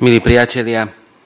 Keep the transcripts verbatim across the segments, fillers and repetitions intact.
Milí priatelia,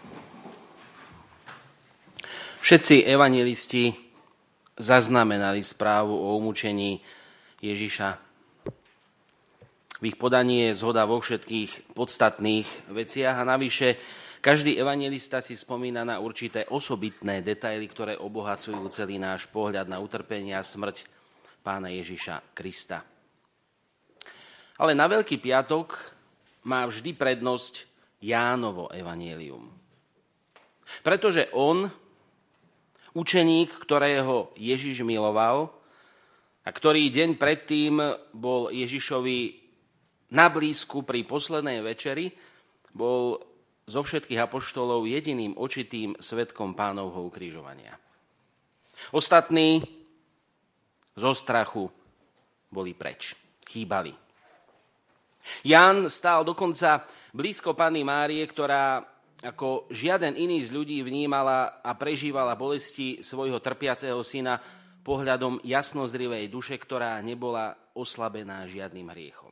všetci evanjelisti zaznamenali správu o umúčení Ježiša. V ich podaní je zhoda vo všetkých podstatných veciach a navyše každý evanjelista si spomína na určité osobitné detaily, ktoré obohacujú celý náš pohľad na utrpenie a smrť Pána Ježiša Krista. Ale na Veľký piatok má vždy prednosť Jánovo evanjelium. Pretože on, učeník, ktorého Ježiš miloval a ktorý deň predtým bol Ježišovi na blízku pri poslednej večeri, bol zo všetkých apoštolov jediným očitým svedkom Pánovho ukrižovania. Ostatní zo strachu boli preč, chýbali. Ján stál dokonca blízko Panny Márie, ktorá ako žiaden iný z ľudí vnímala a prežívala bolesti svojho trpiaceho syna pohľadom jasnozrivej duše, ktorá nebola oslabená žiadnym hriechom.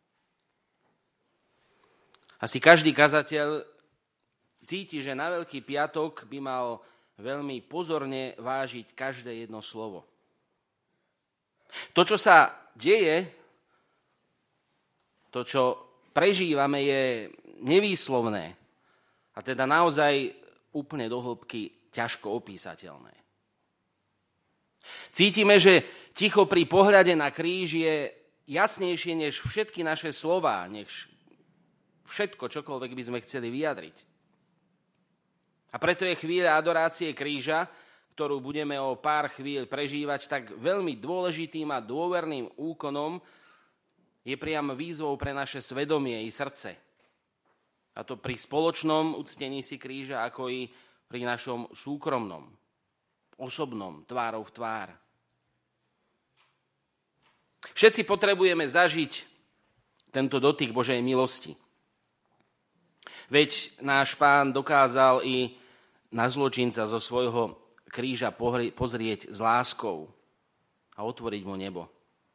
Asi každý kazateľ cíti, že na Veľký piatok by mal veľmi pozorne vážiť každé jedno slovo. To, čo sa deje, to, čo prežívame, je nevýslovné a teda naozaj úplne do hĺbky ťažko opísateľné. Cítime, že ticho pri pohľade na kríž je jasnejšie než všetky naše slová, než všetko, čokoľvek by sme chceli vyjadriť. A preto je chvíľa adorácie kríža, ktorú budeme o pár chvíľ prežívať, tak veľmi dôležitým a dôverným úkonom, je priam výzvou pre naše svedomie i srdce. A to pri spoločnom uctení si kríža, ako i pri našom súkromnom, osobnom, tvárou v tvár. Všetci potrebujeme zažiť tento dotyk Božej milosti. Veď náš Pán dokázal i na zločinca zo svojho kríža pozrieť s láskou a otvoriť mu nebo.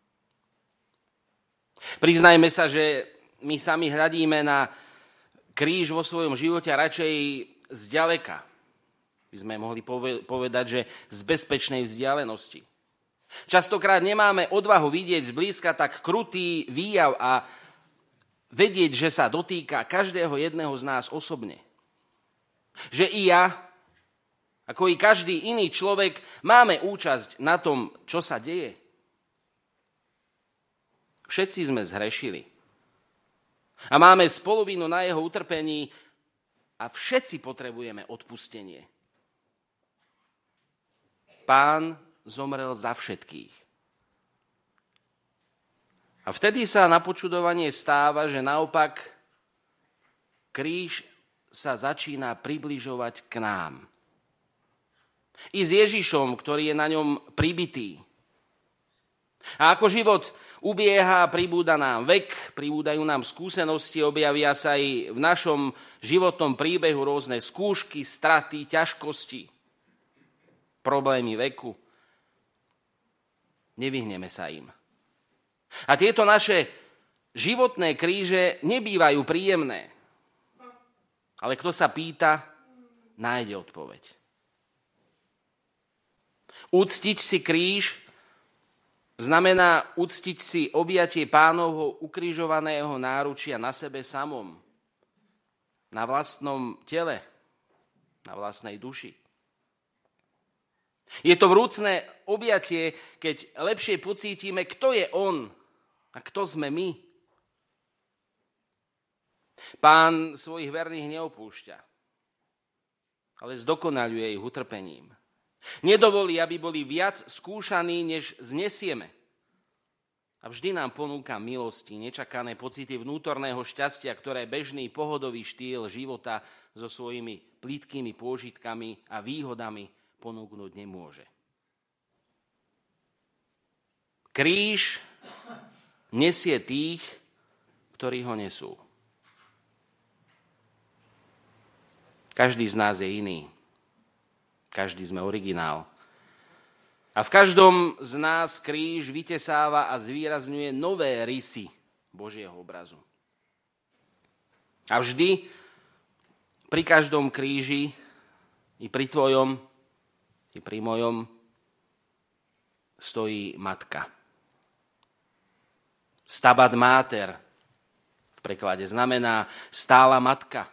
Priznajme sa, že my sami hľadíme na kríž vo svojom živote a radšej zďaleka. By sme mohli povedať, že z bezpečnej vzdialenosti. Častokrát nemáme odvahu vidieť zblízka tak krutý výjav a vedieť, že sa dotýka každého jedného z nás osobne. Že i ja, ako i každý iný človek, máme účasť na tom, čo sa deje. Všetci sme zhrešili. A máme spoluvinu na jeho utrpení a všetci potrebujeme odpustenie. Pán zomrel za všetkých. A vtedy sa na počudovanie stáva, že naopak kríž sa začína približovať k nám. I s Ježišom, ktorý je na ňom pribitý. A ako život ubieha, pribúda nám vek, pribúdajú nám skúsenosti, objavia sa aj v našom životnom príbehu rôzne skúšky, straty, ťažkosti, problémy veku. Nevyhneme sa im. A tieto naše životné kríže nebývajú príjemné. Ale kto sa pýta, nájde odpoveď. Uctiť si kríž znamená uctiť si objatie Pánovho ukrižovaného náručia na sebe samom, na vlastnom tele, na vlastnej duši. Je to vrúcne objatie, keď lepšie pocítime, kto je on a kto sme my. Pán svojich verných neopúšťa, ale zdokonaľuje ich utrpením. Nedovolí, aby boli viac skúšaní, než znesieme. A vždy nám ponúka milosti, nečakané pocity vnútorného šťastia, ktoré bežný pohodový štýl života so svojimi plytkými pôžitkami a výhodami ponúknuť nemôže. Kríž nesie tých, ktorí ho nesú. Každý z nás je iný. Každý sme originál. A v každom z nás kríž vytesáva a zvýrazňuje nové rysy Božieho obrazu. A vždy pri každom kríži, i pri tvojom, i pri mojom, stojí matka. Stabat mater v preklade znamená stála matka.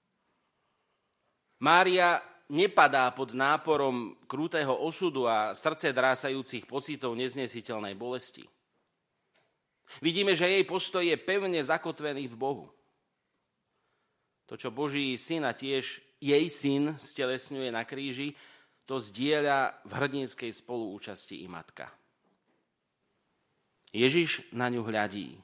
Mária nepadá pod náporom krutého osudu a srdce drásajúcich pocitov neznesiteľnej bolesti. Vidíme, že jej postoj je pevne zakotvený v Bohu. To, čo Boží syn a tiež jej syn stelesňuje na kríži, to zdieľa v hrdinskej spoluúčasti i matka. Ježiš na ňu hľadí.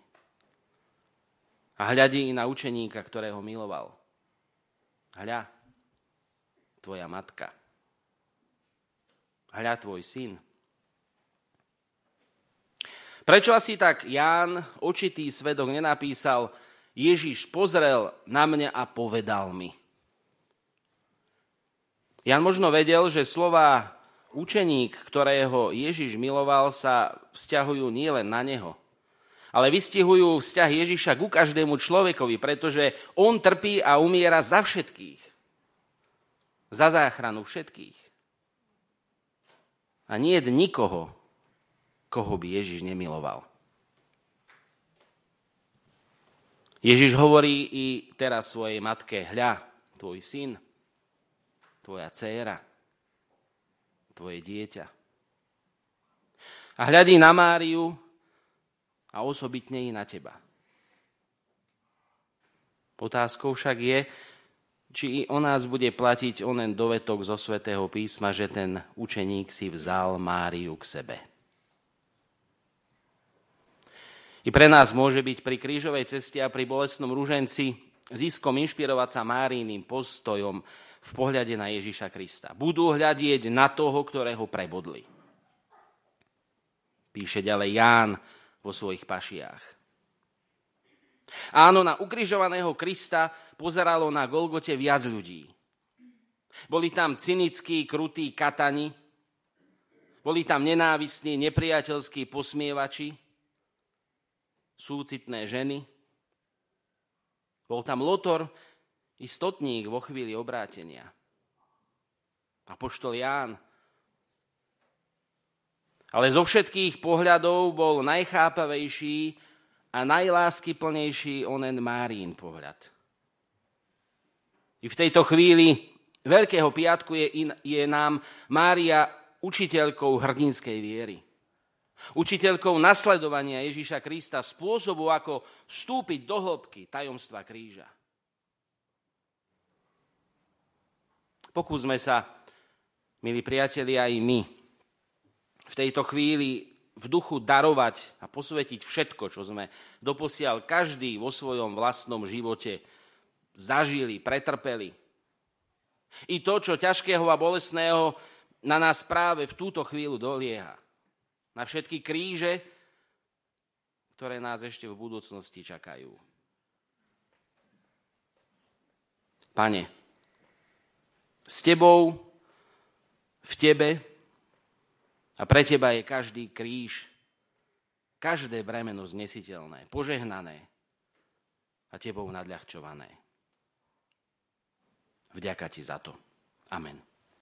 A hľadí i na učeníka, ktorého miloval. Hľa, tvoja matka. Hľa, tvoj syn. Prečo asi tak Ján, očitý svedok, nenapísal: Ježiš pozrel na mňa a povedal mi? Ján možno vedel, že slová učeník, ktorého Ježiš miloval, sa vzťahujú nielen na neho, ale vystihujú vzťah Ježiša ku každému človekovi, pretože on trpí a umiera za všetkých. Za záchranu všetkých. A nie je nikoho, koho by Ježiš nemiloval. Ježiš hovorí i teraz svojej matke: hľa, tvoj syn, tvoja dcéra, tvoje dieťa. A hľadí na Máriu a osobitne i na teba. Otázkou však je, či i o nás bude platiť onen dovetok zo Svätého písma, že ten učeník si vzal Máriu k sebe. I pre nás môže byť pri krížovej ceste a pri bolestnom ruženci ziskom inšpirovať sa Máriným postojom v pohľade na Ježiša Krista. Budú hľadieť na toho, ktorého prebodli. Píše ďalej Ján vo svojich pašiách. Áno, na ukrižovaného Krista pozeralo na Golgote viac ľudí. Boli tam cynickí, krutí katani, boli tam nenávistní, nepriateľskí posmievači, súcitné ženy. Bol tam Lotor i stotník vo chvíli obrátenia. Apoštol Ján. Ale zo všetkých pohľadov bol najchápavejší a najláskyplnejší onen Máriin pohľad. I v tejto chvíli Veľkého piatku je, in, je nám Mária učiteľkou hrdinskej viery. Učiteľkou nasledovania Ježiša Krista, spôsobu, ako vstúpiť do hĺbky tajomstva kríža. Pokúsme sa, milí priatelia, aj my v tejto chvíli v duchu darovať a posvetiť všetko, čo sme doposiaľ každý vo svojom vlastnom živote zažili, pretrpeli. I to, čo ťažkého a bolestného na nás práve v túto chvíľu dolieha. Na všetky kríže, ktoré nás ešte v budúcnosti čakajú. Pane, s tebou, v tebe a pre teba je každý kríž, každé bremeno znesiteľné, požehnané a tebou nadľahčované. Vďaka ti za to. Amen.